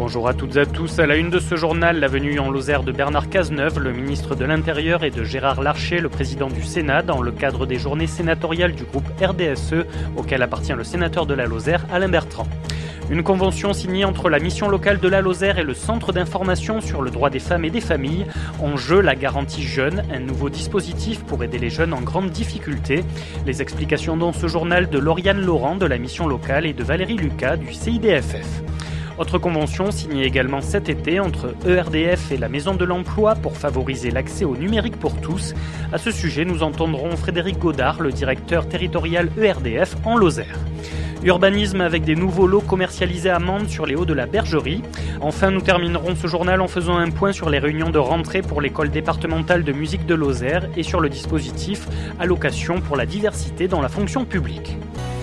Bonjour à toutes et à tous. À la une de ce journal, la venue en Lozère de Bernard Cazeneuve, le ministre de l'Intérieur, et de Gérard Larcher, le président du Sénat, dans le cadre des journées sénatoriales du groupe RDSE, auquel appartient le sénateur de la Lozère, Alain Bertrand. Une convention signée entre la mission locale de la Lozère et le Centre d'information sur le droit des femmes et des familles. En jeu, la garantie jeune, un nouveau dispositif pour aider les jeunes en grande difficulté. Les explications dans ce journal de Lauriane Laurent de la mission locale et de Valérie Lucas du CIDFF. Autre convention signée également cet été entre ERDF et la Maison de l'Emploi pour favoriser l'accès au numérique pour tous. À ce sujet, nous entendrons Frédéric Godard, le directeur territorial ERDF en Lozère. Urbanisme avec des nouveaux lots commercialisés à Mende sur les hauts de la Bergerie. Enfin, nous terminerons ce journal en faisant un point sur les réunions de rentrée pour l'école départementale de musique de Lozère et sur le dispositif Allocation pour la diversité dans la fonction publique.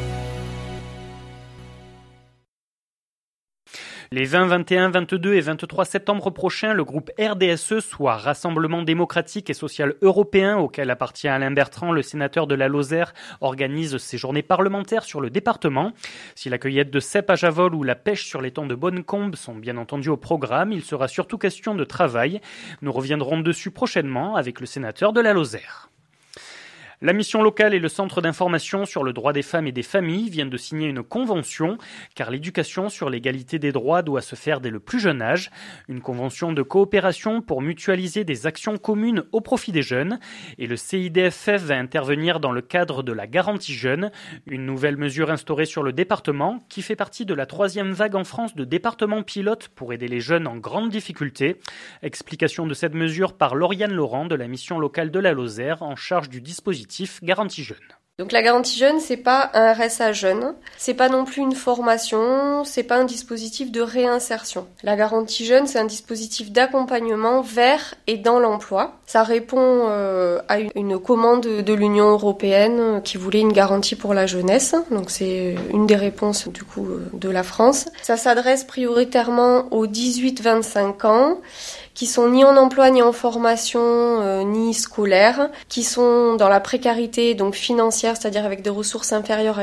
Les 20, 21, 22 et 23 septembre prochains, le groupe RDSE, soit Rassemblement démocratique et social européen, auquel appartient Alain Bertrand, le sénateur de la Lozère, organise ses journées parlementaires sur le département. Si la cueillette de cèpes à Javol ou la pêche sur les temps de Bonnecombe sont bien entendu au programme, il sera surtout question de travail. Nous reviendrons dessus prochainement avec le sénateur de la Lozère. La mission locale et le Centre d'information sur le droit des femmes et des familles viennent de signer une convention, car l'éducation sur l'égalité des droits doit se faire dès le plus jeune âge. Une convention de coopération pour mutualiser des actions communes au profit des jeunes. Et le CIDFF va intervenir dans le cadre de la garantie jeune, une nouvelle mesure instaurée sur le département, qui fait partie de la 3e vague en France de départements pilotes pour aider les jeunes en grande difficulté. Explication de cette mesure par Lauriane Laurent de la mission locale de la Lozère en charge du dispositif Garantie Jeune. Donc la garantie jeune, c'est pas un RSA jeune, c'est pas non plus une formation, c'est pas un dispositif de réinsertion. La garantie jeune, c'est un dispositif d'accompagnement vers et dans l'emploi. Ça répond à une commande de l'Union européenne qui voulait une garantie pour la jeunesse. Donc c'est une des réponses du coup de la France. Ça s'adresse prioritairement aux 18-25 ans qui sont ni en emploi, ni en formation, ni scolaire, qui sont dans la précarité donc financière, c'est-à-dire avec des ressources inférieures à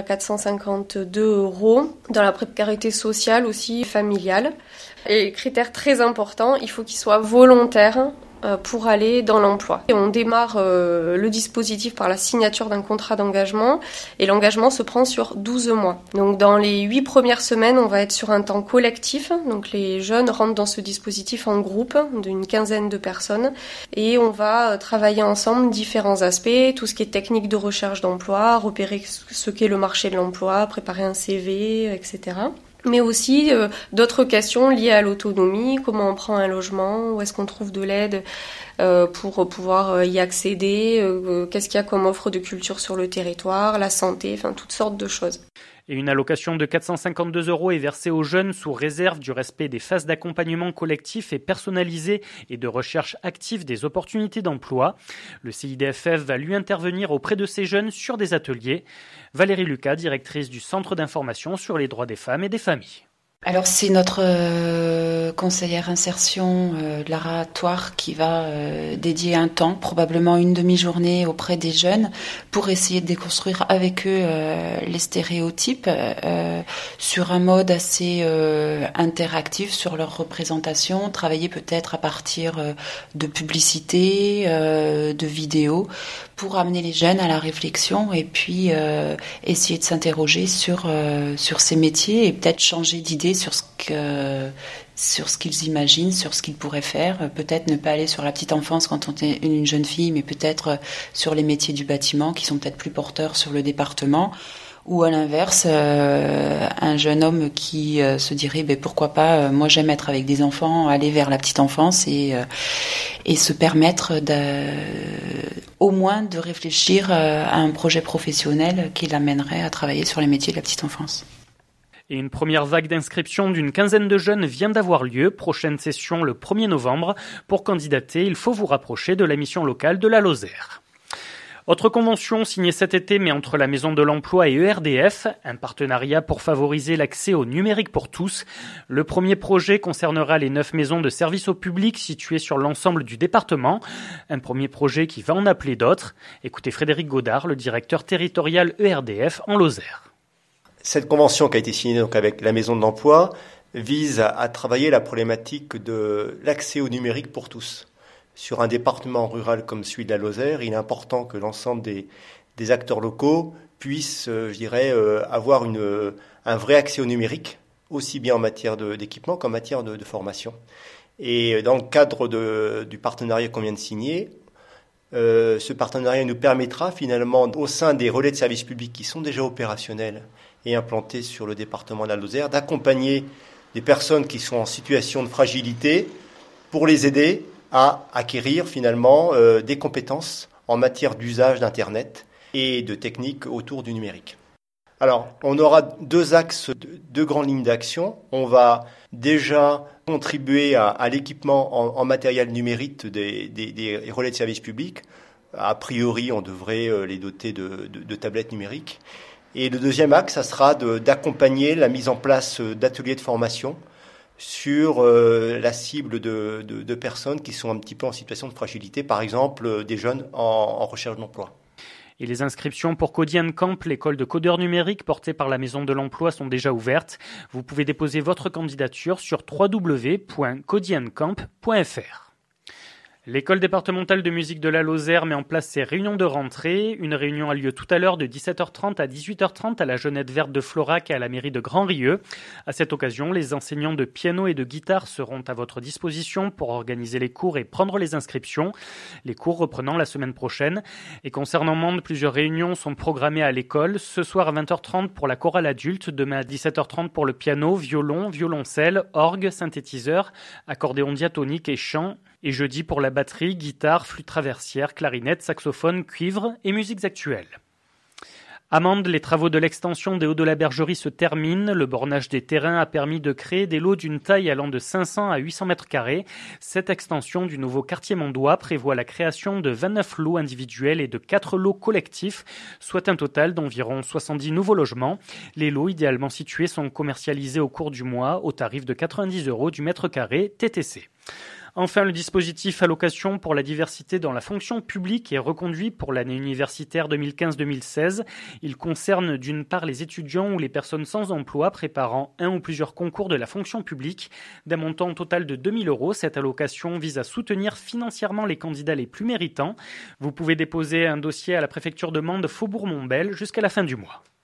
452 €, dans la précarité sociale aussi, familiale. Et critère très important, il faut qu'ils soient volontaires pour aller dans l'emploi. Et on démarre le dispositif par la signature d'un contrat d'engagement et l'engagement se prend sur 12 mois. Donc dans les 8 premières semaines, on va être sur un temps collectif. Donc les jeunes rentrent dans ce dispositif en groupe d'une quinzaine de personnes et on va travailler ensemble différents aspects, tout ce qui est technique de recherche d'emploi, repérer ce qu'est le marché de l'emploi, préparer un CV, etc. Mais aussi d'autres questions liées à l'autonomie, comment on prend un logement, où est-ce qu'on trouve de l'aide pour pouvoir y accéder, qu'est-ce qu'il y a comme offre de culture sur le territoire, la santé, enfin toutes sortes de choses. Et une allocation de 452 € est versée aux jeunes sous réserve du respect des phases d'accompagnement collectif et personnalisé et de recherche active des opportunités d'emploi. Le CIDFF va lui intervenir auprès de ces jeunes sur des ateliers. Valérie Lucas, directrice du Centre d'information sur les droits des femmes et des familles. Alors c'est notre conseillère insertion Lara Toire qui va dédier un temps, probablement une demi-journée auprès des jeunes pour essayer de déconstruire avec eux les stéréotypes sur un mode assez interactif sur leur représentation, travailler peut-être à partir de publicités, de vidéos pour amener les jeunes à la réflexion et puis essayer de s'interroger sur ces métiers et peut-être changer d'idée sur ce qu'ils imaginent, sur ce qu'ils pourraient faire. Peut-être ne pas aller sur la petite enfance quand on est une jeune fille, mais peut-être sur les métiers du bâtiment qui sont peut-être plus porteurs sur le département. Ou à l'inverse, un jeune homme qui se dirait pourquoi pas, moi j'aime être avec des enfants, aller vers la petite enfance et se permettre au moins de réfléchir à un projet professionnel qui l'amènerait à travailler sur les métiers de la petite enfance. Et une première vague d'inscription d'une quinzaine de jeunes vient d'avoir lieu. Prochaine session le 1er novembre. Pour candidater, il faut vous rapprocher de la mission locale de la Lozère. Autre convention signée cet été mais entre la Maison de l'Emploi et ERDF, un partenariat pour favoriser l'accès au numérique pour tous. Le premier projet concernera les 9 maisons de services au public situées sur l'ensemble du département. Un premier projet qui va en appeler d'autres. Écoutez Frédéric Godard, le directeur territorial ERDF en Lozère. Cette convention qui a été signée donc avec la Maison de l'Emploi vise à travailler la problématique de l'accès au numérique pour tous. Sur un département rural comme celui de la Lozère, il est important que l'ensemble des acteurs locaux puissent, avoir un vrai accès au numérique, aussi bien en matière d'équipement qu'en matière de formation. Et dans le cadre du partenariat qu'on vient de signer, ce partenariat nous permettra finalement, au sein des relais de services publics qui sont déjà opérationnels et implantés sur le département de la Lozère, d'accompagner des personnes qui sont en situation de fragilité pour les aider à acquérir finalement des compétences en matière d'usage d'Internet et de techniques autour du numérique. Alors, on aura deux axes, deux grandes lignes d'action. On va déjà contribuer à l'équipement en matériel numérique des relais de services publics. A priori, on devrait les doter de tablettes numériques. Et le deuxième axe, ça sera d'accompagner la mise en place d'ateliers de formation sur la cible de personnes qui sont un petit peu en situation de fragilité, par exemple des jeunes en recherche d'emploi. Et les inscriptions pour Cody & Camp, l'école de codeurs numériques portée par la Maison de l'Emploi, sont déjà ouvertes. Vous pouvez déposer votre candidature sur www.codyandcamp.fr. L'école départementale de musique de la Lozère met en place ses réunions de rentrée. Une réunion a lieu tout à l'heure de 17h30 à 18h30 à la Jeunette Verte de Florac et à la mairie de Grand-Rieux. À cette occasion, les enseignants de piano et de guitare seront à votre disposition pour organiser les cours et prendre les inscriptions. Les cours reprenant la semaine prochaine. Et concernant Mende, plusieurs réunions sont programmées à l'école. Ce soir à 20h30 pour la chorale adulte, demain à 17h30 pour le piano, violon, violoncelle, orgue, synthétiseur, accordéon diatonique et chant. Et jeudi pour la batterie, guitare, flûte traversière, clarinette, saxophone, cuivre et musiques actuelles. À Mende, les travaux de l'extension des Hauts de la Bergerie se terminent. Le bornage des terrains a permis de créer des lots d'une taille allant de 500 à 800 mètres carrés. Cette extension du nouveau quartier mondois prévoit la création de 29 lots individuels et de 4 lots collectifs, soit un total d'environ 70 nouveaux logements. Les lots idéalement situés sont commercialisés au cours du mois au tarif de 90 € du mètre carré TTC. Enfin, le dispositif allocation pour la diversité dans la fonction publique est reconduit pour l'année universitaire 2015-2016. Il concerne d'une part les étudiants ou les personnes sans emploi préparant un ou plusieurs concours de la fonction publique. D'un montant total de 2 000 €, cette allocation vise à soutenir financièrement les candidats les plus méritants. Vous pouvez déposer un dossier à la préfecture de Mende Faubourg-Montbel jusqu'à la fin du mois.